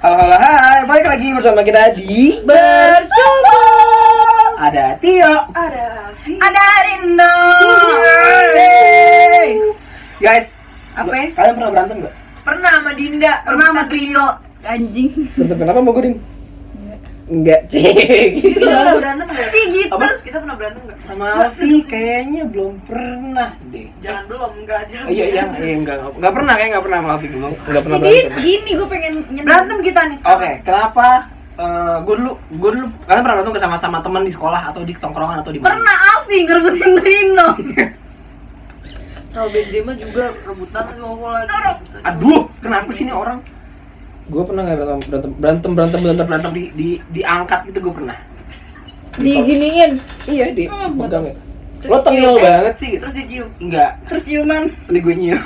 Halo, hai, balik lagi bersama kita di Bersama. Ada Tio, Ada Alfi, ada Rindo. guys. Apa? Kalian pernah berantem nggak? Pernah sama Dinda, pernah sama Tio. Anjing. Berantem kenapa mau gue, Din? Enggak, cik. Kita pernah berantem nggak? Cik gitu. Apa? Kita pernah berantem nggak? Sama Alfi kayaknya belum pernah deh. Jangan belum, enggak jangan. Oh, iya, enggak pernah, kayak enggak pernah sama Alfi dulu. Enggak pernah Si Din, berantem. gini gue pengen Berantem kita nih Oke, sekarang. kenapa? Gue dulu, kalian pernah berantem sama teman di sekolah atau di tongkrongan atau di mana? Pernah Alfi ngerebutin Rino. Sama Benzema juga rebutan ngomong lagi. Aduh, kenapa sih ini orang? Gue pernah nggak berantem diangkat gitu, gue pernah. Diginiin. Iya, di pegang ya. Lo tengil banget sih gitu. Terus dicium. Enggak, Terus ciuman. ini gue nyium.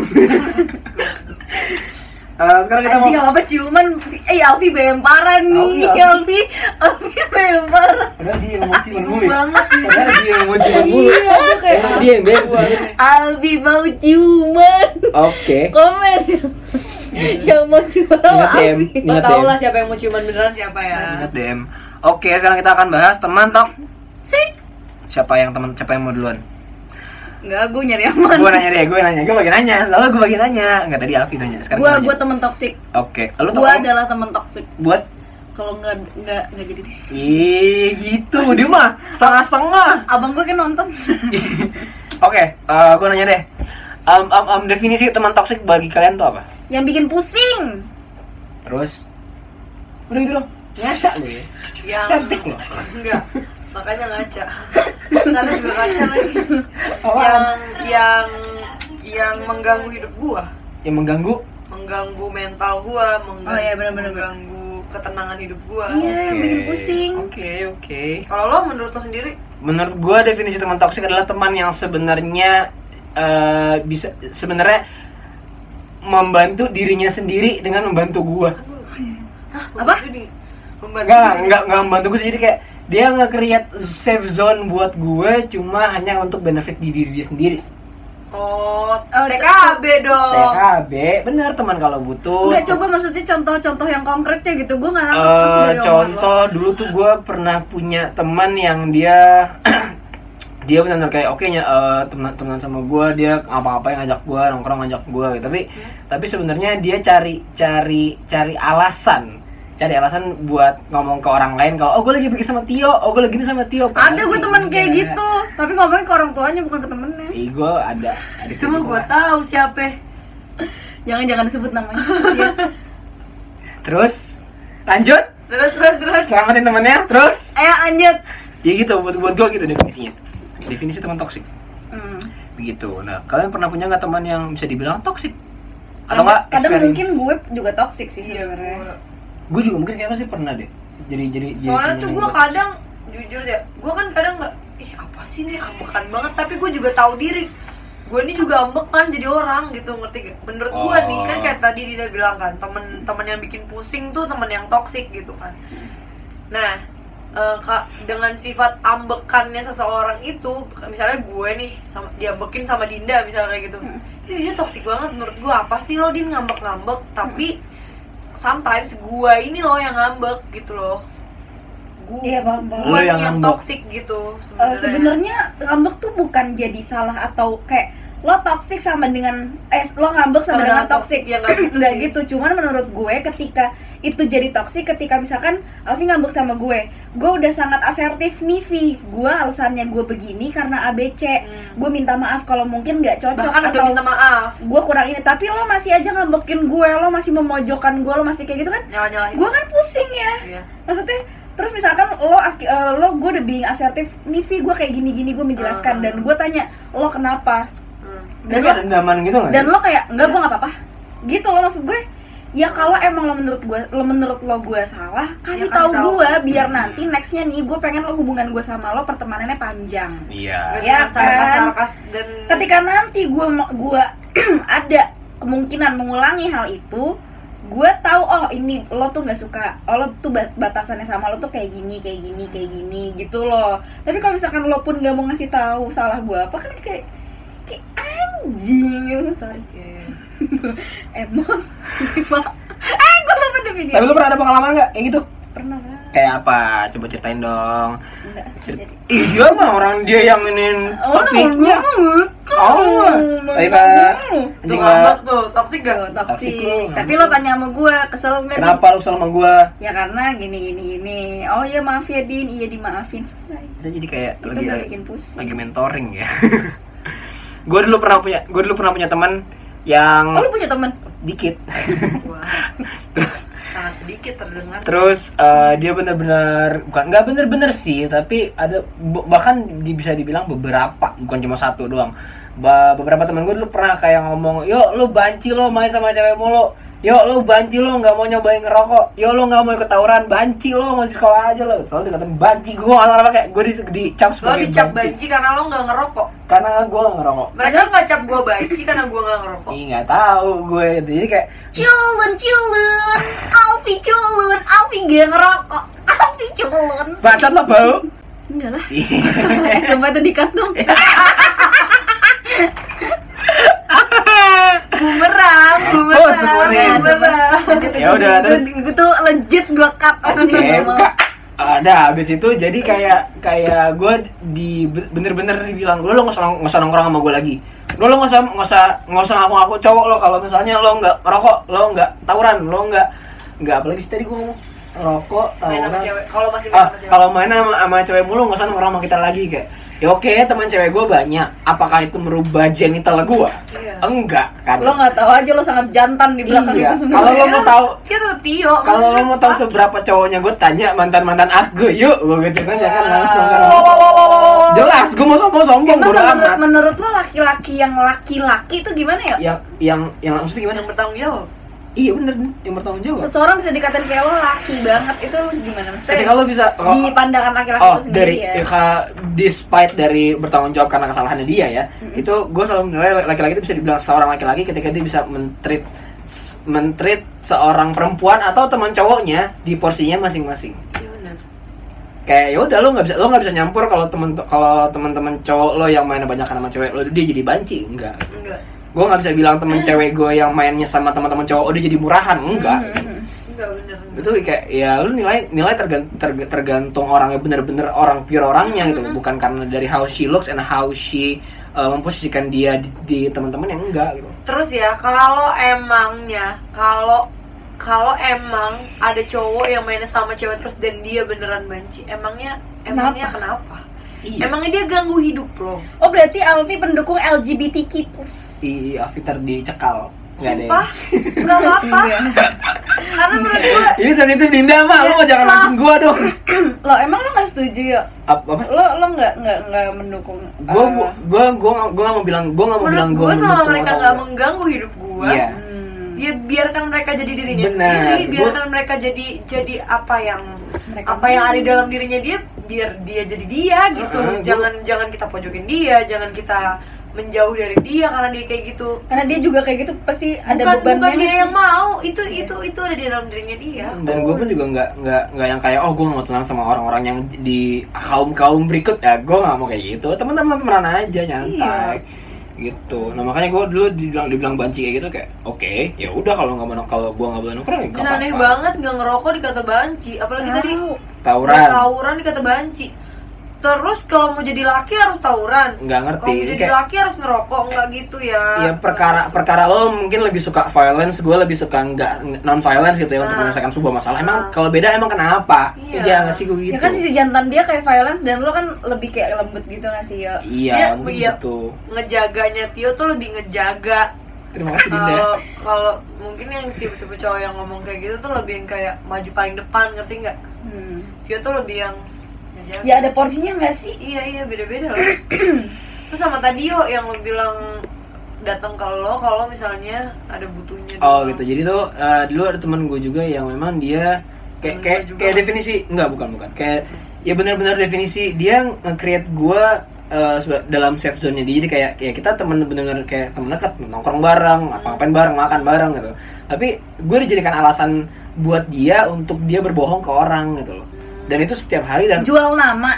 Sekarang kita Anjing mau. gak apa ciuman. Alfi bemparan nih. Alfi, Alfi bemparan. Padahal dia yang mau ciuman Ibu mulu. banget. Padahal dia yang mau ciuman mulu. Iya, kayak Emang dia yang bebas sebenarnya. Alfi mau ciuman. Oke. Komen. Yang mau ciuman sama Ingat DM, Alfi. Lo tau lah siapa yang mau ciuman beneran siapa ya. Ingat DM. Oke, sekarang kita akan bahas teman Sik. Siapa yang mau duluan? Enggak, gue nyari aman. Gue bagian nanya. Selalu gue bagian nanya. Enggak, tadi Alfi nanya. Sekarang Gue nanya. temen toksik. Oke, lu Gue adalah temen toksik. buat Kalau nggak jadi deh. gitu. Dia mah setengah-setengah. Abang gue kan nonton. Oke, gue nanya deh. Definisi teman toksik bagi kalian tuh apa? Yang bikin pusing. Terus udah gitu dong. Ngaca lu ya. Yang Cantik loh. Enggak. Makanya ngaca. Sana juga ngaca lagi. Apaan? Yang mengganggu hidup gua. Yang Mengganggu mental gua, Oh iya, benar-benar. mengganggu ketenangan hidup gua. Iya, yang bikin pusing. Oke. Kalau lo menurut lo sendiri? Menurut gue definisi teman toksik adalah teman yang sebenarnya bisa sebenarnya membantu dirinya sendiri dengan membantu gue. Apa? Enggak membantu gue sendiri, kayak dia nge-create safe zone buat gue cuma hanya untuk benefit di diri dia sendiri. Oh, TKB dong. TKB, bener, teman kalau butuh. Enggak, coba maksudnya contoh-contoh yang konkretnya gitu. Gue nggak nangkep masih dari omongan lo. Contoh dulu tuh gue pernah punya teman yang dia dia benar-benar kayak teman sama gue, dia apa-apa yang ngajak gue nongkrong, ngajak gue gitu. Tapi sebenarnya dia cari alasan buat ngomong ke orang lain kalau gue lagi pergi sama Tio, gue lagi ini sama Tio. Ada gue temen kayak gitu, tapi ngomongnya ke orang tuanya bukan ke temennya. Gue ada Itu mah gua tahu siapa. Jangan disebut namanya. Kasian. Terus lanjut, Terus. selamatin temennya, terus Ayo lanjut. ya gitu, buat gue gitu definisinya. Definisi teman toksik begitu. Nah, kalian pernah punya nggak teman yang bisa dibilang toksik atau nggak? Kadang mungkin gue juga toksik sih Iya, sebenarnya. Gue juga mungkin kayaknya pasti pernah deh. Jadi Soalnya temen tuh yang gue toksik. kadang jujur ya, gue kan kadang nggak, apa sih nih, ambekan banget. Tapi gue juga tahu diri, gue ini juga ambekan jadi orang gitu, ngerti gak? Menurut gue nih kan kayak tadi Dina bilang kan, temen yang bikin pusing tuh temen yang toksik gitu kan. Nah, dengan sifat ambekannya seseorang itu, misalnya gue nih diambekin sama Dinda misalnya kayak gitu, dia toksik banget menurut gue. Apa sih lo, Din, ngambek-ngambek? Tapi sometimes gue ini loh yang ngambek gitu loh. Iya, paham. Lo Gue yang yang ngambek. toksik gitu Sebenarnya ngambek tuh bukan jadi salah atau kayak lo toksik sama dengan lo ngambek sama dengan toksik. Ya nggak gitu Nggak sih. gitu. Cuman menurut gue ketika itu jadi toksik, ketika misalkan Alfi ngambek sama gue udah sangat asertif nih, Vi. Gue alasannya gue begini karena ABC. Gue minta maaf kalau mungkin nggak cocok Bahkan udah atau minta maaf, gue kurang ini, tapi lo masih aja ngambekin gue, lo masih memojokkan gue, lo masih kayak gitu kan? nyala-nyalahin. Gue kan pusing ya. Iya. Maksudnya terus misalkan lo gue udah being asertif nih, Vi, gue kayak gini gue menjelaskan dan gue tanya lo kenapa, Tapi ada dendaman gitu nggak? dan lo kayak enggak, gue nggak apa-apa gitu. Lo maksud gue ya kalau emang lo menurut lo gue salah, kasih Ya, tahu kasih tahu. gue biar nanti nextnya nih gue pengen lo hubungan gue sama lo pertemanannya panjang. Iya. Gak Ya cuma sarkas-sarkas kan? dan Ketika nanti gue ada kemungkinan mengulangi hal itu, gue tahu ini lo tuh nggak suka, lo tuh batasannya sama lo tuh kayak gini gitu loh. Tapi kalau misalkan lo pun nggak mau ngasih tahu salah gue apa, kan kayak anjing, sorry. Iya. Emosi pak. Gue lupa ada video. Tapi lu pernah ada pengalaman nggak kayak gitu? Pernah lah. Kayak apa? Coba ceritain dong. Enggak Cerit- jadi. Iya mah orang dia yang inin topiknya. Oh, tapi Pak, Tuh anjing ngambek lah. tuh, toksik gak? Tuh, Toxic toksik. lu, Tapi ngambek. lo tanya sama gue, kesel nggak? Din? Kenapa lu sama gua? Ya karena gini. Oh ya maaf ya Din, iya dimaafin, selesai. Kita jadi kayak Itu lagi nggak bikin pusing. lagi mentoring ya. Gue dulu pernah punya teman yang Oh lu punya teman? dikit. Wah, Terus sangat sedikit terdengar. Terus dia benar-benar nggak benar-benar sih, tapi ada bahkan bisa dibilang beberapa, bukan cuma satu doang. Beberapa teman gue dulu pernah kayak ngomong, "Yuk lu banci lo main sama cewek mulu. Yuk lu banci lo nggak mau nyobain ngerokok. Yuk lu nggak mau ikut tawuran, banci lo masih sekolah aja lo." Selalu dikatain banci, gue nggak tahu kayak gue dicap Lo sebagai dicap banci karena lo nggak ngerokok. karena gue nggak ngerokok. Mereka nggak cap gue banci karena gue nggak ngerokok. Ih nggak tahu gue gitu. Jadi kayak Culun, Alfi culun, Alfi gak ngerokok, Alfi culun. bacot lo bau. Enggak lah. Iya. Sumpah itu dikat dong. Bumerang. Oh, syukurnya. Ya udah, terus Gue tuh legit gue cut. Oke, buka. Ada habis itu jadi kayak gue bener-bener dibilang lo nggak usah nongkrong sama gue lagi. Lo nggak usah ngaku cowok lo kalau misalnya lo nggak ngerokok, lo nggak tawuran, lo nggak apalagi sih tadi gue ngomong ngerokok, Main sama tawuran. cewek. Kalau masih main sama cewek. Kalau main sama cewek mulu nggak usah nongkrong sama kita lagi kayak. Ya oke, teman cewek gue banyak. Apakah itu merubah genital gue? Iya. Enggak kan. Lo nggak tahu aja lo sangat jantan di belakang Iya. itu semua. Kalau lo mau tahu Dia tetap Tio. kalau lo mau tahu seberapa cowoknya gue tanya mantan aku, yuk gue gitu kan jangan Wah. langsung kan. Jelas, gue mau sombong bodo amat. Menurut lo laki-laki yang laki-laki itu gimana ya? Yang maksudnya gimana? Yang bertanggung jawab. Iya bener, yang bertanggung jawab. Seseorang bisa dikatain kayak lo laki banget itu lo gimana? Maksudnya Ketika lo bisa di pandangan laki-laki oh itu sendiri dari ya. despite dari bertanggung jawab karena kesalahannya dia ya, itu gue selalu menilai laki-laki itu bisa dibilang seorang laki-laki ketika dia bisa mentreat seorang perempuan atau teman cowoknya di porsinya masing-masing. Iya benar. Kayak ya udah lo nggak bisa nyampur kalau teman-teman cowok lo yang mainnya banyak sama cewek lo dia jadi banci enggak. Enggak. Gue nggak bisa bilang temen cewek gue yang mainnya sama teman-teman cowok dia jadi murahan enggak. Enggak benar. Itu kayak ya lu nilai tergantung orangnya, bener-bener orang pure orangnya gitu, bukan karena dari how she looks and how she memposisikan dia di teman-teman yang enggak gitu. Terus ya, kalau emang ada cowok yang mainnya sama cewek terus dan dia beneran banci, emangnya kenapa? Iya. Emangnya dia ganggu hidup lo? Oh berarti Alfi pendukung LGBTQ+. Iya, Fitter dicekal. Enggak deh. Sumpah, nggak apa-apa. Enggak. Karena menurut gue Ini sensitif Dinda mah, lu jangan mancing gua dong. Lo emang lo nggak setuju ya? Apa? Lo nggak mendukung? Gua nggak mau bilang gua menurut gue sama mendukung mereka atau nggak enggak. mengganggu hidup gue. Iya. Ya biarkan mereka jadi dirinya Benar. sendiri, biarkan mereka jadi apa yang ada di dalam dirinya dia, biar dia jadi dia gitu. Jangan kita pojokin dia, jangan kita menjauh dari dia karena dia kayak gitu. Karena dia juga kayak gitu pasti ada Bukan bebannya. dia yang mau, itu ada di dalam dirinya dia. Dan gue pun juga nggak yang kayak gue nggak mau tenang sama orang-orang yang di kaum berikut ya, gue nggak mau kayak gitu. Teman-teman aja nyantai gitu. Nah makanya gue dulu dibilang banci kayak gitu kayak oke, ya udah kalau gue nggak boleh nongkrong ya nggak Dan apa-apa. aneh banget nggak ngerokok dikata banci, apalagi tadi Tawuran dikata banci. Terus kalau mau jadi laki harus tawuran. nggak ngerti. Kalau mau jadi Kayak, laki harus ngerokok, nggak gitu ya. ya perkara lo mungkin lebih suka violence, gue lebih suka nggak non violence gitu ya untuk menyelesaikan sebuah masalah. Emang kalau beda emang kenapa? Iya. Iya nggak sih gue gitu. Ya kan sisi jantan dia kayak violence dan lo kan lebih kayak lembut gitu nggak sih ya? Iya gitu. Ngejaganya Tio tuh lebih ngejaga. Terima kasih Dinda. Kalau mungkin yang tipe-tipe cowok yang ngomong kayak gitu tuh lebih yang kayak maju paling depan, ngerti nggak? Tio tuh lebih yang ngejaga. Ya ada porsinya nggak sih? Iya beda-beda lah. Terus sama tadi yang lo bilang datang ke lo kalau misalnya ada butuhnya. Oh gitu. Jadi tuh dulu ada teman gue juga yang memang dia kayak definisi bukan kayak ya benar-benar definisi dia nge-create gue dalam safe zone-nya dia. Jadi kayak ya kita teman benar-benar kayak teman dekat, nongkrong bareng, apa-apain bareng, makan bareng gitu. Tapi gue dijadikan alasan buat dia untuk dia berbohong ke orang gitu loh. Dan itu setiap hari dan Jual nama.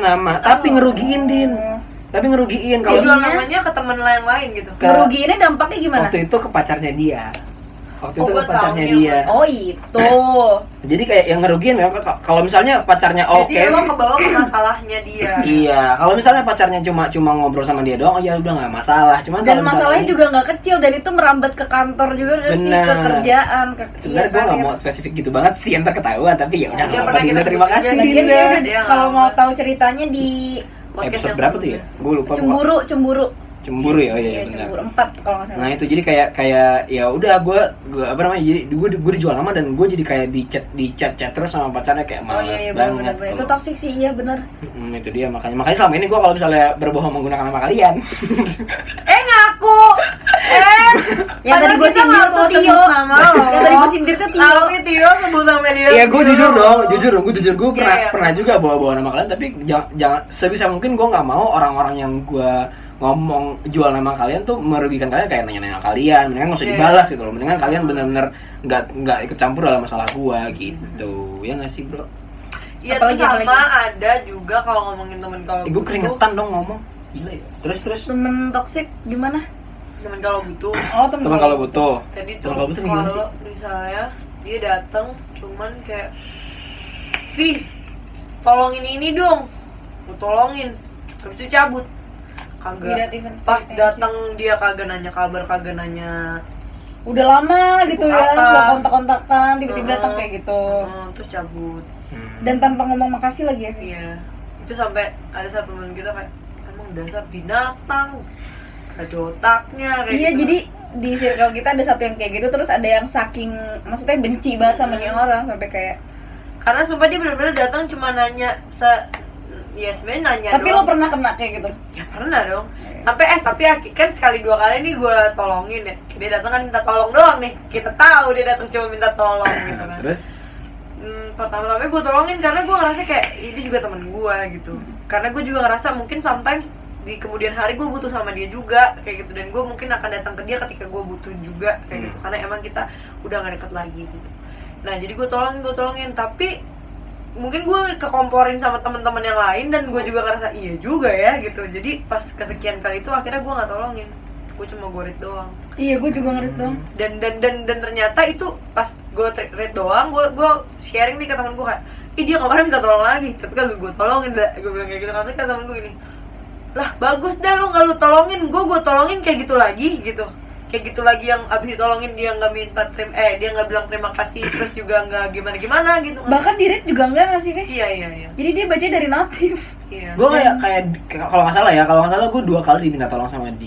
tapi ngerugiin Din. Tapi ngerugiin Kalau kalau jual namanya ke teman lain-lain gitu. Ngerugiinnya dampaknya gimana? waktu itu ke pacarnya dia. Waktu Oh, itu gua pacarnya tahu dia. Oh itu. Jadi kayak yang ngerugiin ya kalau misalnya pacarnya oke. Jadi lo kebawa ke masalahnya dia. Iya, kalau misalnya pacarnya cuma ngobrol sama dia doang, ya udah nggak masalah. Cuman Dan kalau masalahnya misalnya- juga nggak kecil dan itu merambat ke kantor juga nggak sih, Bener. ke kerjaan, ke sebenarnya gue nggak mau spesifik gitu banget sih, ntar ketahuan. Tapi ya udah Dia nggak apa-apa. pernah kita Dinda, terima sebut kasih. juga, Lagian Dinda. dia udah Dia kalau nggak mau apa. tahu ceritanya di Podcast Episode yang berapa tuh ya? sebelumnya. Gue lupa. cemburu Cemburu ya, oh iya Iya, benar. cemburu 4 kalau nggak salah. Nah itu jadi kayak ya udah gue apa namanya, jadi gue dijual nama dan gue jadi kayak di chat terus sama pacarnya kayak Oh males iya, banget. benar. Itu kalau- toxic sih, iya bener. Itu dia makanya selama ini gue kalau misalnya berbohong menggunakan nama kalian Ngaku. Yang tadi gue sindir tuh Tio. Nama lo. Yang tadi gue sindir tuh Tio. Tapi Tio sebut sama dia. Iya gue jujur dong, gue pernah Iya. pernah juga bawa nama kalian, tapi jangan sebisa mungkin gue nggak mau orang-orang yang gue ngomong jual nama kalian tuh merugikan kalian, kayak nanya-nanya kalian, mendingan nggak usah Iya. dibalas gitu loh, mendingan kalian bener-bener nggak ikut campur dalam masalah gue gitu, ya nggak sih bro? Iya, Apalagi, tuh sama apalagi? ada juga kalau ngomongin temen kalau Gue keringetan dong ngomong, gila ya. Terus Temen toxic gimana? temen kalau butuh. Oh, teman kalau butuh, Tadi teman tuh kalau butuh gimana sih? kalau misalnya dia datang cuman kayak Vi, tolongin ini dong. Gue tolongin. Habis itu cabut. We Kagak. don't even say Pas thank you. datang dia kagak nanya kabar, kagak nanya. Udah lama Sibuk gitu ya, apa? gak kontak-kontakan, tiba-tiba Heeh. datang kayak gitu. Terus cabut. Dan tanpa ngomong makasih lagi ya, Vi? Iya. Itu sampai ada satu temen kita kayak emang dasar binatang. Ada otaknya kayak Iya, gitu. jadi di circle kita ada satu yang kayak gitu, terus ada yang saking maksudnya benci banget sama nih orang sampai kayak. Karena sumpah dia benar-benar datang cuma nanya ya sebenarnya nanya Tapi doang. lo pernah kena kayak gitu? Ya pernah dong. Tapi kan sekali dua kali nih gue tolongin ya. Dia datang kan minta tolong doang nih. Kita tahu dia datang cuma minta tolong gitu kan. Terus Pertama-tama gue tolongin karena gue ngerasa kayak ini juga temen gue gitu. Karena gue juga ngerasa mungkin sometimes di kemudian hari gue butuh sama dia juga kayak gitu, dan gue mungkin akan datang ke dia ketika gue butuh juga kayak gitu, karena emang kita udah gak deket lagi gitu. Nah jadi gue tolongin, tapi mungkin gue kekomporin sama teman-teman yang lain dan gue juga ngerasa iya juga ya gitu. Jadi pas kesekian kali itu akhirnya gue nggak tolongin, gue cuma read doang. Iya, gue juga ngerit dong. Dan ternyata itu pas gue read doang, gue sharing nih ke temen gue kayak, ih dia kemarin minta tolong lagi, tapi kagak gue tolongin dah. Gue bilang kayak gitu kan, kata temen gue gini, lah bagus dah lo nggak lu tolongin, gue tolongin kayak gitu lagi gitu. Kayak gitu lagi yang abis ditolongin dia nggak minta dia nggak bilang terima kasih, terus juga nggak gimana gitu. Bahkan di read juga enggak nggak sih, Vi? Iya. Jadi dia baca dari notif. Iya. gue kayak kalau nggak salah gue 2 kali diminta tolong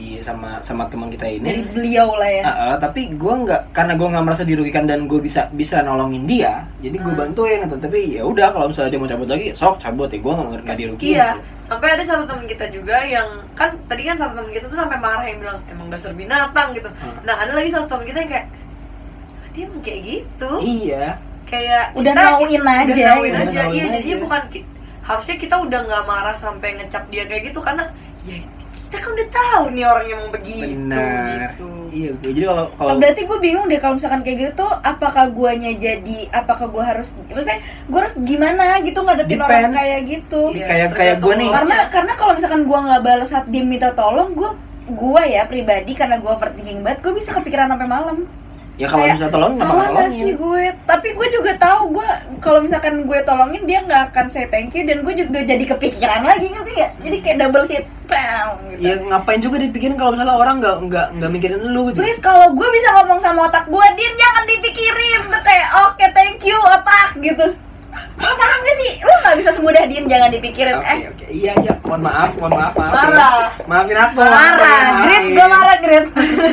sama teman kita Dari ini. beliau lah ya. Tapi gue nggak, karena gue nggak merasa dirugikan dan gue bisa nolongin dia, jadi gue bantuin gitu. Tapi ya udah, kalau misalnya dia mau cabut lagi, sok cabut ya, gue nggak dirugikan. Iya, sampai ada satu teman kita juga yang kan tadi kan satu teman kita tuh sampai marah yang bilang emang dasar binatang gitu. Nah ada lagi satu teman kita yang kayak dia emang kayak gitu, Iya. kayak Udah kita- nauin udah aja, nauin udah aja. nauin Iya, aja. jadinya bukan harusnya kita udah nggak marah sampai ngecap dia kayak gitu, karena ya kita kan udah tahu nih orangnya emang begitu Benar. gitu. Iya, gue jadi kalau Berarti gue bingung deh kalau misalkan kayak gitu tuh, apakah guanya apakah gue harus, maksudnya gue harus gimana gitu ngadepin orang Depends. kayak gitu. Iya, kayak tergantung gue nih. orangnya. Karena kalau misalkan gue nggak balas saat dia minta tolong, gue ya pribadi karena gue overthinking banget, gue bisa kepikiran sampai malam. ya kalau Kayak, bisa tolong kenapa salah nggak nggak tolongin? sih gue? Tapi gue juga tahu gue kalau misalkan gue tolongin dia nggak akan say thank you, dan gue juga jadi kepikiran lagi, ngerti gak? Jadi kayak double hit, bam, gitu. Ya ngapain juga dipikirin kalau misalnya orang nggak mikirin lu gitu. Please, kalau gue bisa ngomong sama otak gue, Dir jangan dipikirin. Udah kayak oke, thank you otak gitu. Lo paham gak sih? Lo gak bisa semudah Dir jangan dipikirin. Oke. Iya. Mohon maaf. Marah. Maafin aku. Marah, Grit, gue marah Grit.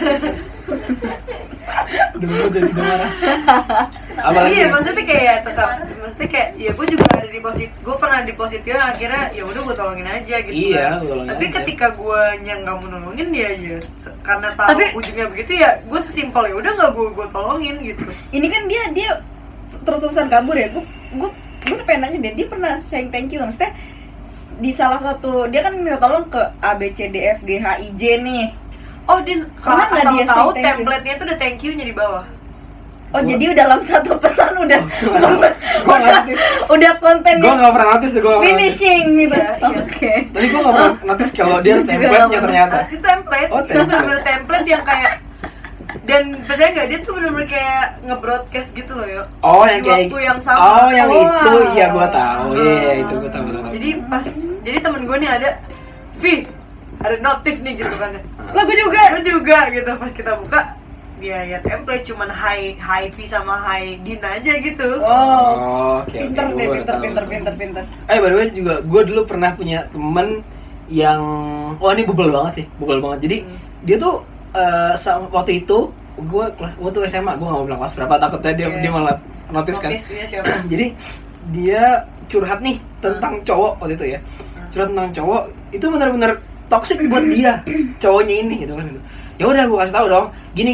Udah marah. Apalagi Iya, maksudnya kayak terserah, maksudnya kayak ya gue juga ada di posisi, gue pernah di posisi yang akhirnya ya udah gue tolongin aja gitu. Iya, kan. gue tolongin Tapi aja. ketika gue yang nggak mau nolongin dia ya karena tahu Tapi- ujungnya begitu ya gue sesimpel ya udah nggak gue tolongin gitu. Ini kan dia terus-terusan kabur ya. Gue pengen nanya deh, dia pernah sayang thank you nggak? Maksudnya di salah satu, dia kan minta tolong ke A, B, C, D, F, G, H, I, J nih. Oh din, Pernah kalau nggak asal dia tahu say thank you? template-nya itu udah thank you-nya di bawah. Oh, jadi dalam satu pesan udah Gue nggak notice. udah konten Gue nggak pernah notice tuh. Gue finishing gitu. Iya, iya. Oke. Tapi gue nggak pernah notice kalau dia Gue juga template-nya nggak ternyata. Itu template, Oh, itu template. bener-bener template yang kayak Dan percaya nggak, dia tuh bener-bener kayak nge-broadcast gitu loh ya. Oh, yang Di kayak waktu yang sama. Oh, yang Oh, itu wow. iya gua tahu. Iya, itu gua tahu. Jadi temen gue nih ada, Vi, ada notif nih gitu kan. Lah gue juga. Gue juga gitu, pas kita buka dia ya template cuman hi V sama hi Din aja gitu. Oh, Oke. pinter deh, Gua baru pinter. tahu. By the way juga gue dulu pernah punya temen yang ini bebel banget. Jadi dia tuh waktu itu gue tuh SMA, gue nggak mau bilang kelas berapa, takutnya dia malah notice kan. Notice-nya siapa? Jadi dia curhat nih tentang cowok waktu itu ya. Curhat tentang cowok itu benar-benar toxic buat dia, cowoknya ini gitu kan. Ya udah gue kasih tahu dong, gini,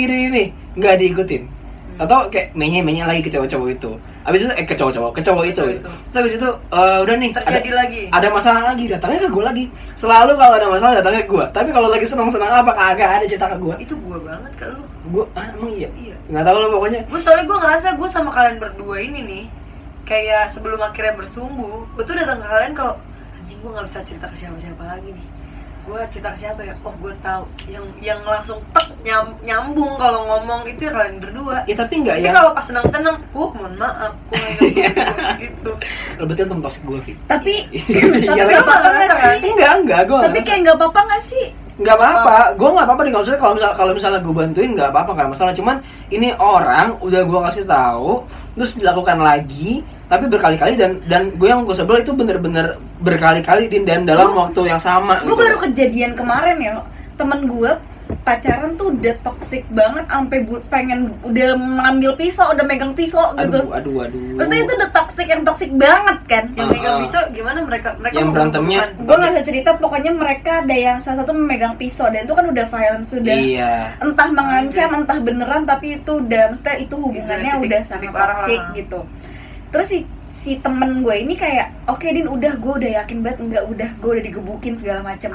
nggak diikutin. Atau kayak menye lagi ke cowok-cowok itu. Abis itu ke cowok itu. Terus abis itu udah nih Terjadi lagi. Ada masalah lagi, datangnya ke gue lagi. Selalu kalau ada masalah datangnya ke gue. Tapi kalau lagi senang-senang apa kagak ada cerita ke gue. Itu gue banget ke lu. Gue emang iya. Iya. Nggak tahu lo pokoknya. Soalnya gue ngerasa gue sama kalian berdua ini nih, kayak sebelum akhirnya bersumbu, gue tuh datang ke kalian kalau anjing gue nggak bisa cerita ke siapa-siapa lagi nih. Gue cerita ke siapa ya? Oh gue tahu. Yang langsung nyambung kalau ngomong itu ya kalian berdua. Ya tapi nggak Tapi ya. kalau pas senang-senang, mohon maaf, gue nggak gitu. Lo betul temen toxic gue sih. Tapi Iya, nggak apa-apa nggak sih? Enggak, gue Tapi kayak nggak apa-apa nggak sih? nggak apa-apa, gue nggak apa-apa nih maksudnya kalau misalnya gue bantuin nggak apa-apa, nggak masalah. Cuman ini orang udah gue kasih tahu terus dilakukan lagi tapi berkali-kali dan gue yang gue sebel itu bener-bener berkali-kali dan dalam waktu yang sama. Gue gitu. baru kejadian kemarin ya, temen gue pacaran tuh udah toxic banget sampai pengen udah mengambil pisau, udah megang pisau gitu. Aduh. Maksudnya itu udah toxic banget kan? Yang megang pisau gimana mereka yang mau berantemnya. gebukan? Gue nggak bisa cerita, pokoknya mereka ada yang salah satu memegang pisau dan itu kan udah violence, sudah Iya. entah mengancam entah beneran, tapi itu udah maksudnya itu hubungannya Titik- udah titik sangat parah. toxic gitu. Terus si temen gue ini kayak oke Din, gue udah yakin banget, gue udah digebukin segala macem.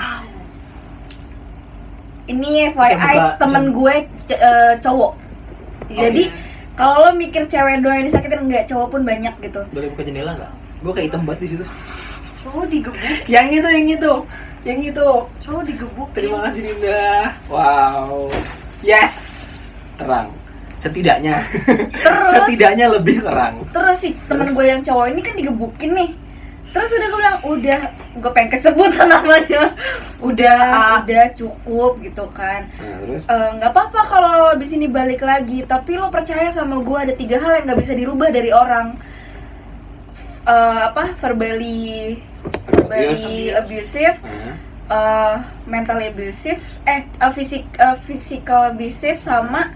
Ini Bisa FYI buka- temen gue cowok. Jadi kalau lo mikir cewek doang yang disakitin, enggak, cowok pun banyak gitu. Boleh buka jendela nggak? Gue kayak hitam banget di situ. Cowok digebuk, Yang itu. cowok digebuk. Terima kasih Dinda. Wow. Yes. Terang. Setidaknya lebih terang. Terus si temen gue yang cowok ini kan digebukin nih. Terus udah gue bilang, gue pengen kesebut namanya. Udah cukup gitu kan. Nah, terus Nggak apa-apa kalau abis ini balik lagi, tapi lo percaya sama gue ada 3 hal yang nggak bisa dirubah dari orang. Verbally abusive, mentally abusive, physical abusive, sama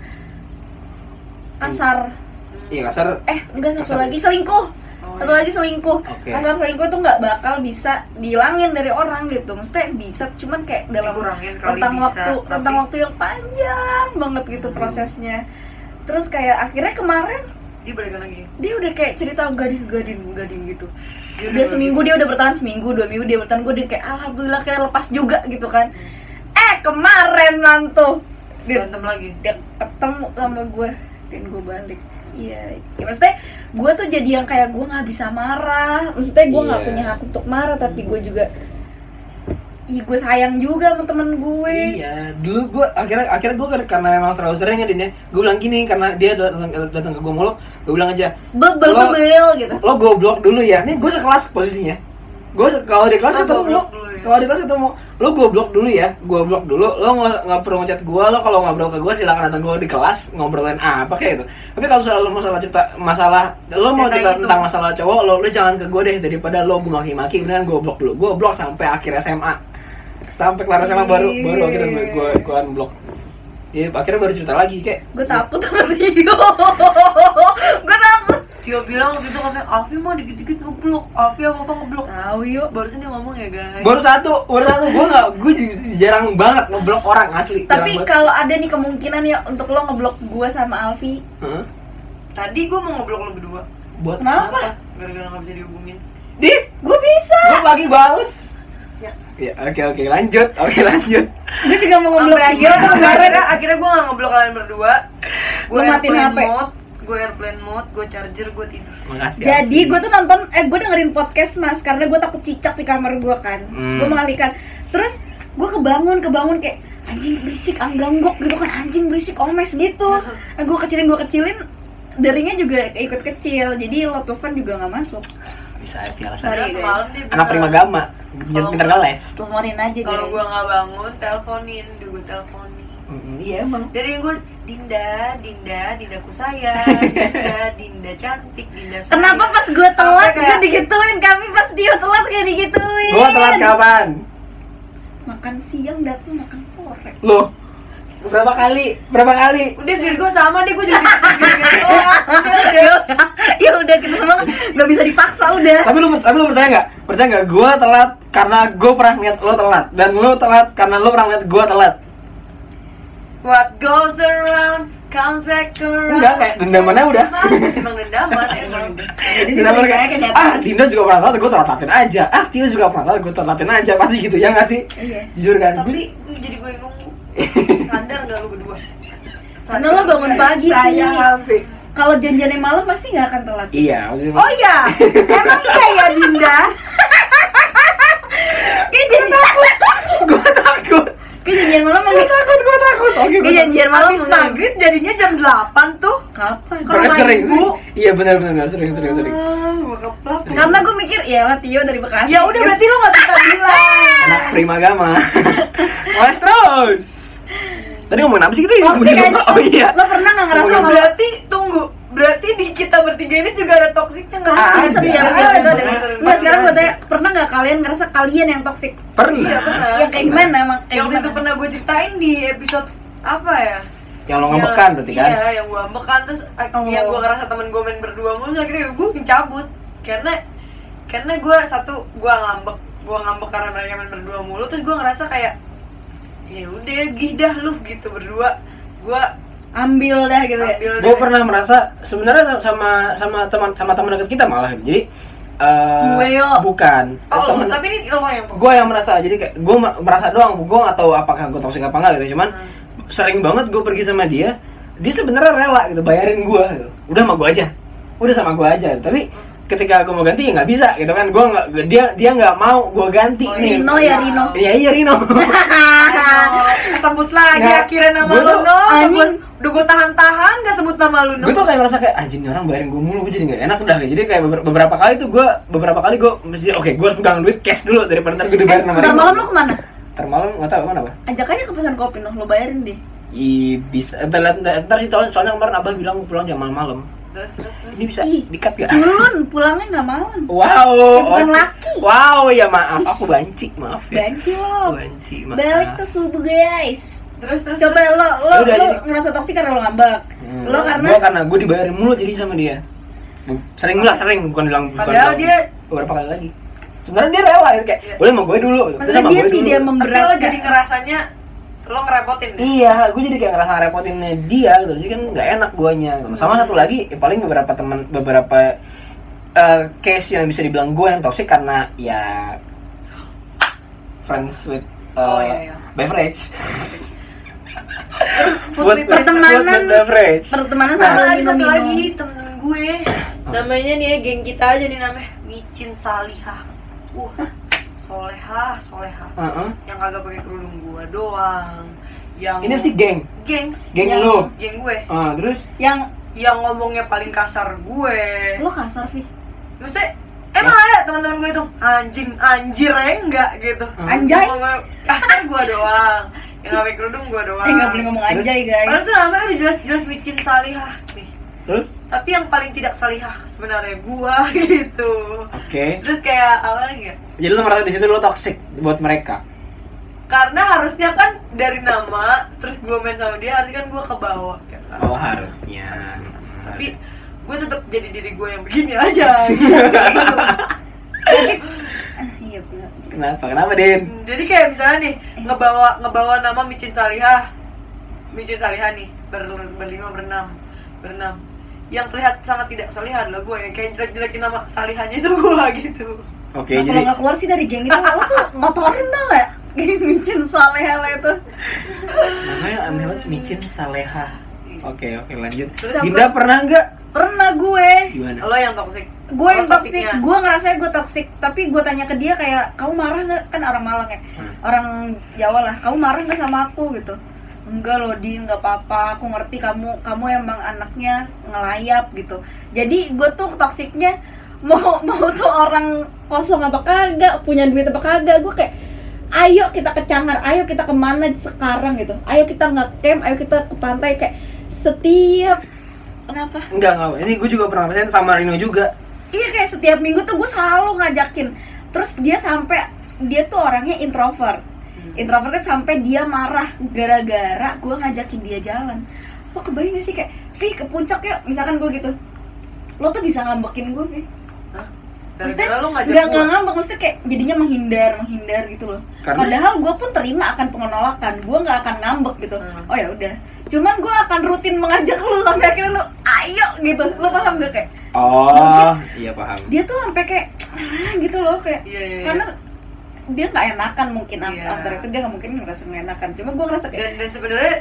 kasar. iya kasar. Enggak, satu Kasar. lagi selingkuh. Satu lagi selingkuh. Oke. Kasar selingkuh tuh nggak bakal bisa dihilangin dari orang gitu. Maksudnya bisa, cuman kayak dalam Dikurangin kali rentang bisa, waktu tapi- rentang waktu yang panjang banget gitu prosesnya. Terus kayak akhirnya kemarin Dia balikan lagi. dia udah kayak cerita gadin gitu. Dia Udah seminggu, dia udah bertahan seminggu, 2 minggu dia bertahan, gue udah kayak alhamdulillah kira lepas juga gitu kan. Kemarin nanti berantem lagi. dia ketemu sama gue dan gue balik. Iya, ya maksudnya gue tuh jadi yang kayak gue nggak bisa marah. Maksudnya gue nggak Iya. punya hak untuk marah, tapi gue juga, gue sayang juga sama temen gue. Iya, dulu gue akhirnya gue karena memang terlalu sering ya Din ya. Gue bilang gini karena dia datang ke gue mulu, gue bilang aja, Bebel gitu. lo goblok dulu ya. Nih gue sekelas posisinya. Gue kalau di kelas Lo ketemu lo, goblok dulu ya. kalau di kelas ketemu lo goblok dulu ya. Goblok dulu. Lo nggak perlu ngechat gue. Lo kalau ngobrol ke gue silakan datang gue di kelas ngobrolin apa kayak gitu. Tapi kalau soal masalah lo mau Cerita cerita gitu. tentang masalah cowok, lo jangan ke gue deh, daripada lo gue maki-maki. Beneran goblok dulu. Gue blok sampai akhir SMA. Sampai kelar SMA baru akhirnya gue unblock. Ya akhirnya baru cerita lagi kayak Gue takut sama Tio. Gue takut. Tio bilang waktu itu katanya Alfi mah dikit-dikit ngeblok. Alfi apa ngeblok? Tahu yuk. Barusan dia ngomong ya guys. baru satu gue jarang banget ngeblok orang asli. Tapi jarang banget. kalau ada nih kemungkinan ya untuk lo ngeblok gue sama Alfi, Hah? Tadi gue mau ngeblok lo berdua. Buat Kenapa? apa? Gara-gara nggak bisa dihubungin. Di gue bisa. gue pagi bales. Ya. Ya, oke lanjut. Gue juga mau ngeblok Sampai Tio akhirnya gue nggak ngeblok kalian berdua. Gue Lu matiin HP. airplane mode, gue charger, gue tidur. Makasih. Jadi gue tuh nonton, gue dengerin podcast mas, karena gue takut cicak di kamar gue kan. Hmm. Gue mengalihkan. Terus gue kebangun kayak, anjing berisik, angganggok gitu kan, anjing berisik, omes gitu. Gue kecilin, deringnya juga ikut kecil, jadi lo telepon juga nggak masuk. Bisa biasa. Sorry, Semalam guys. dia Anak prima gama, pintar ngeles. Teleponin aja guys. kalau gua nggak bangun teleponin, gue teleponin. Iya emang. Dari gue Dindaku sayang, Dinda cantik, Dinda sayang. Kenapa pas gue telat Sampai gue kayak- digituin, kami pas dia telat kayak digituin. Gua telat kapan? Makan siang datang makan sore. Loh. Berapa kali? Udah Virgo sama deh, gue jadi gara-gara telat. Udah. Ya udah kita semua nggak bisa dipaksa udah. Tapi lu percaya nggak? Percaya nggak? Gua telat karena gue pernah ngeliat lo telat, dan lo telat karena lo pernah ngeliat gua telat. What goes around comes back around. Udah kayak dendamannya udah. Emang dendaman emang. Jadi sih Dendaman kayak kayak, kenyataan. ah Dinda juga pernah telat, gue telatin aja. Ah Tio juga pernah telat, gue telatin aja. Pasti gitu ya nggak sih? Iya. Jujur kan? Tapi jadi gue yang nunggu. Sadar gak lu berdua? Karena lo bangun pagi Sayang sih. Alfi. Kalau janjiannya malam pasti nggak akan telat. Iya. maksudnya- Oh iya, emang iya ya Dinda? Kayak janjian Gue takut. Kayak janjian malam Gue takut. Oke, Kayak janjian malam Habis maghrib jadinya jam 8 tuh. Kapan? Ke rumah sering, ibu. sering. Iya benar sering. Gue keplak. Karena gue mikir ya lah Tio dari Bekasi. Ya udah berarti lu gak bisa bilang. Anak prima gama. Mas terus. Tadi ngomongin apa sih kita? Toxic aja. Oh iya. Lo pernah nggak ngerasa Ngomongin kalau Berarti tunggu. Berarti di kita bertiga ini juga ada toksiknya nggak? pasti Ada. setiap Ada. ada ada. Bener, Nggak sekarang gue bener. tanya, pernah nggak kalian ngerasa kalian yang toksik? Pernah. Iya benar. Ya kayak gimana emang? Kayak Yang waktu itu gimana? pernah gue ceritain di episode apa ya? Yang lo ngebekan berarti kan? Iya, yang gue ambekan terus yang gue ngerasa temen gue main berdua mulu, akhirnya gue cabut karena gue gue ngambek karena mereka main berdua mulu, terus gue ngerasa kayak ya udah gidah lu gitu berdua, gue Ambil dah gitu ya. ambil Gue pernah merasa sebenarnya sama teman dekat kita malah. Jadi Gue yo. bukan. oh, tapi ini lo yang Gue yang merasa, jadi kayak gue merasa doang. Gue nggak tahu apakah gue toksik apa enggak gitu. Cuman sering banget gue pergi sama dia sebenarnya rela gitu bayarin gue gitu. Udah sama gue aja gitu. Tapi ketika gue mau ganti ya nggak bisa gitu kan. Gue nggak, dia nggak mau gue ganti Oh, nih. Rino ya Rino. Iya Rino. sebut lagi Nah, akhirnya nama gua lu tuh- no, anjing. udah gue tahan gak sebut nama lu no. Gue tuh kayak merasa kayak anjing nih orang bayarin gue mulu, gue jadi nggak enak udah. Jadi kayak beberapa kali gue mesti oke gue harus pegang duit cash dulu daripada ntar gue dibayar nama Ntar Rino. malam lo kemana? Ntar malam nggak tahu kemana apa. Ajak aja ke pesan kopi noh, lo bayarin deh. Bisa ntar sih soalnya kemarin abah bilang pulang jam malam. Terus Ini bisa Ih. di-cut gak? Culun, pulangnya nggak malam. Wow. bukan oke. laki. Wow, ya maaf, aku banci, maaf ya. Banci lo. Banci, maaf. Balik ke subuh guys. terus Coba lo Ya udah, jadi- ngerasa toksik karena lo ngambek. Lo karena Karena gue dibayarin mulu jadi sama dia. Sering, bukan bilang padahal bilang dia beberapa kali lagi. Sebenarnya dia rela gitu kayak, Iya. boleh sama gue dulu. Terus maksudnya sama dia gue dulu. tidak tapi lo memberatkan. jadi ngerasanya lo ngerepotin deh. Iya, gue jadi kayak ngerasa ngerepotinnya dia gitu. Jadi kan nggak enak guanya. Gitu. Sama satu lagi, paling beberapa case yang bisa dibilang gue yang toxic karena ya friends with Iya. beverage. Food with pertemanan- beverage. Pertemanan Nah, sambil Ada satu minum-minum. lagi temen gue, namanya nih ya geng kita aja nih namanya Micin Salihah. Solehah. Heeh. Yang kagak pakai kerudung gua doang. Yang Ini sih geng geng Yang- lu. Geng gue. Terus Yang ngomongnya paling kasar gue. Lo kasar Vi. Maksudnya emang ada teman-teman gue itu anjir enggak gitu. Anjay. Ngomong kasar gua doang. Yang nggak pakai kerudung gua doang. Nggak boleh ngomong Terus? anjay Padahal guys. tuh namanya udah jelas-jelas Micin Salihah nih. Terus Tapi yang paling tidak salihah sebenarnya gua gitu. oke. Terus kayak apa lagi ya? Jadi lo merasa di situ lo toxic buat mereka. Karena harusnya kan dari nama, terus gua main sama dia, harusnya kan gua ke bawah ya kan? Oh, harusnya. Tapi gua tetap jadi diri gua yang begini aja gitu. Tapi iya benar. Kenapa Din? Jadi kayak misalnya nih ngebawa nama Micin Salihah nih berlima berenam yang terlihat sangat tidak salihah adalah gue yang kayak jelek-jelekin nama salihahnya itu gue gitu. Oke, Nah, kalau jadi nggak keluar sih dari geng itu, lo tuh ngotorin tau gak? Geng Micin Salehah itu. namanya aneh banget, Micin Salehah. Oke, lanjut. Terus Dinda pernah nggak? Pernah gue. Gimana? Lo yang toxic. gue yang Oh, toxic, topiknya. gue ngerasa gue toxic, tapi gue tanya ke dia kayak kamu marah nggak, kan orang Malang ya, orang Jawa lah, kamu marah nggak sama aku gitu? Enggak loh Din, nggak apa-apa, aku ngerti kamu emang anaknya ngelayap gitu. Jadi gue tuh toksiknya mau tuh orang kosong apa kagak, punya duit apa kagak, gue kayak ayo kita ke Cangar, ayo kita kemana sekarang gitu, ayo kita nge-camp, ayo kita ke pantai, kayak setiap kenapa? Enggak, ini gue juga pernah ngerasain sama Rino juga. Iya, kayak setiap minggu tuh gue selalu ngajakin. Terus dia tuh orangnya introvert. Introvertnya sampai dia marah gara-gara gue ngajakin dia jalan. Lo kebayang gak sih kayak, Vi ke puncak yuk, misalkan gue gitu. Lo tuh bisa ngambekin gue, Vi. Hah? Maksudnya Gara-gara lu ngajak nggak gua. ngambek, maksudnya kayak jadinya menghindar gitu loh. Karena- Padahal gue pun terima akan penolakan, gue nggak akan ngambek gitu. Oh ya udah, cuman gue akan rutin mengajak lu sampai akhirnya lu ayo gitu. Lo paham gak kayak? Oh, iya paham. Dia tuh sampai kayak gitu loh kayak, Iya, iya, iya. karena dia nggak enakan mungkin Iya. after itu dia nggak mungkin ngerasa nggak enakan. Cuma gue ngerasa kayak Dan sebenarnya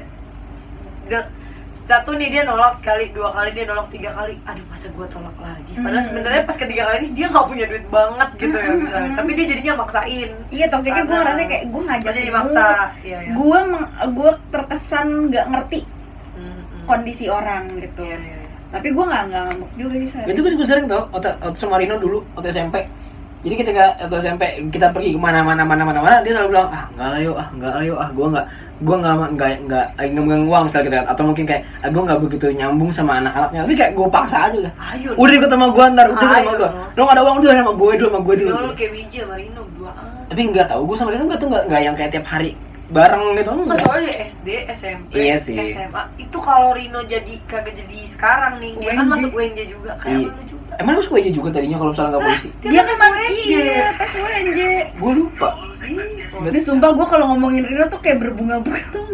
satu nih dia nolak sekali, 2 kali dia nolak, 3 kali, aduh masa gue tolak lagi. Padahal sebenarnya pas ketiga kali ini dia nggak punya duit banget gitu ya misalnya. Tapi dia jadinya maksain. iya toksiknya gue Karena- ngerasa kayak gue ngajak jadi maksa. Iya, iya. gue terkesan nggak ngerti Hmm. kondisi orang gitu. Iya, iya, iya. Tapi gue nggak ngambek juga sih saat Itu kan gue sering tau, waktu sama Rino dulu, waktu SMP. Jadi ketika waktu SMP kita pergi kemana-mana, dia selalu bilang, enggak lah yuk, gue nggak uang misalnya gitu kan. Atau mungkin kayak, gue nggak begitu nyambung sama anak-anaknya. Tapi kayak gue paksa aja lah. Ayo. Udah ikut sama gue ntar, udah ikut sama Ayo. gue. Lo nggak ada uang dulu sama gue dulu. Lo kayak Wiji sama Rino berduaan. Tapi nggak tahu, gue sama Rino nggak yang kayak tiap hari bareng gitu, Mas enggak. soalnya di SD, SMP, Iya sih. SMA itu kalau Rino kagak jadi sekarang nih, dia kan UNJ. masuk UNJ juga kayak Iya. lu juga. Emang lu suka aja juga tadinya kalau misalnya nggak polisi? dia kan UNJ. iya tes UNJ. Gue lupa. Ini sumpah gue kalau ngomongin Rino tuh kayak berbunga-bunga tuh.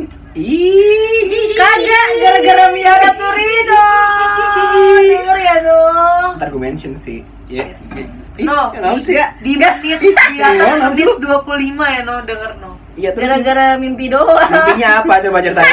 Ih, Kagak, gara-gara Miara tuh Rino, denger ya dong. ntar gue mention sih. Ya. No, kenapa sih? di menit di atas Kenapa sih menit lu? 25 ya no, denger no. Iya terus Gara-gara mimpi doang. mimpinya apa? Coba ceritain.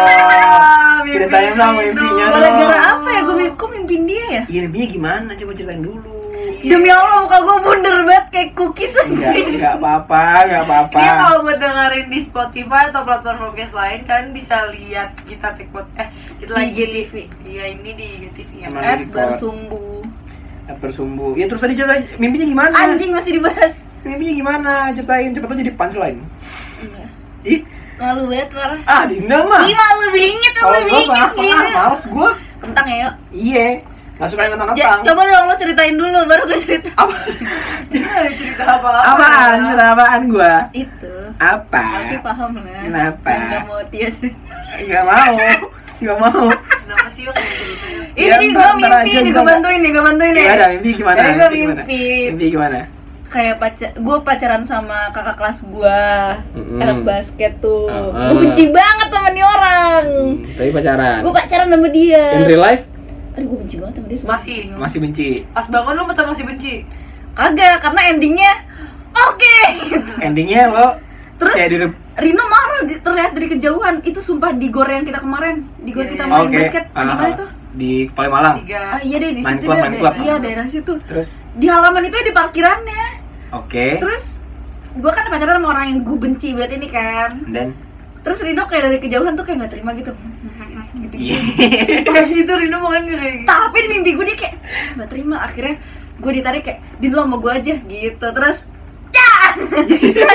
Ceritain dong mimpinya. Gara-gara apa ya? Kok mimpin dia ya? Iya mimpinya gimana? Coba ceritain dulu. Demi Allah muka gue bundar banget kayak cookies aja. Enggak apa-apa. Dia kalau buat dengerin di Spotify atau platform podcast lain, kalian bisa lihat kita take kita Di lagi IGTV. Iya ini di IGTV ya. Emang. At record. bersumbu. Bersumbu. Ya terus tadi ceritain mimpinya gimana? Anjing masih dibahas. Mimpinya gimana? Ceritain cepet tuh jadi punchline. Iya. Ih, Malu banget parah. ah Dinda mah. Ih malu bingit, Kalau malu gue bingit sih. males gue. Kentang ya yuk. Iya. Nggak suka yang kentang-kentang. Coba dong lo ceritain dulu baru gue cerita. Apa? Kita ada cerita apa-apa. Apaan? Cerita apaan gua? Itu. Apa? Tapi paham lah. Kenapa? Yang gak mau Tia cerita. Enggak mau. Enggak mau. Kenapa sih yuk kamu ceritanya? Ya, Ini ntar gue mimpi aja nih, bisa gue bantuin nih, gue bantuin nih. Ya ada mimpi gimana? Jadi gue Mimpi gimana? mimpi Mimpi gimana? kayak gue pacaran sama kakak kelas gue, Mm-mm. anak basket tuh. Uh-uh. Gue benci banget sama nih orang. Tapi pacaran. Gue pacaran sama dia. In real life Aduh gue benci banget sama dia. sumpah. masih benci. Pas bangun lu betul masih benci. Kagak, karena endingnya oke. Endingnya lo Terus kayak di Rino marah terlihat dari kejauhan. Itu sumpah di gor yang kita kemarin, di gor Iya, kita iya. main basket. Di mana itu? Di Palemalang. 3. Iya deh di Main situ klub, deh. main klub. Iya daerah situ. Terus Di halaman itu ya di parkirannya. oke. Terus gue kan pacaran sama orang yang gue benci banget ini kan. Dan Terus Rino kayak dari kejauhan tuh kayak nggak terima gitu. Gitu. iya. Kayak gitu Rino makan kayak gitu. Tapi di mimpi gue dia kayak nggak terima. Akhirnya gue ditarik kayak Din lo sama gue aja gitu. Terus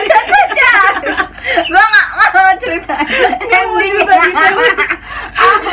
gue nggak mau cerita endingnya.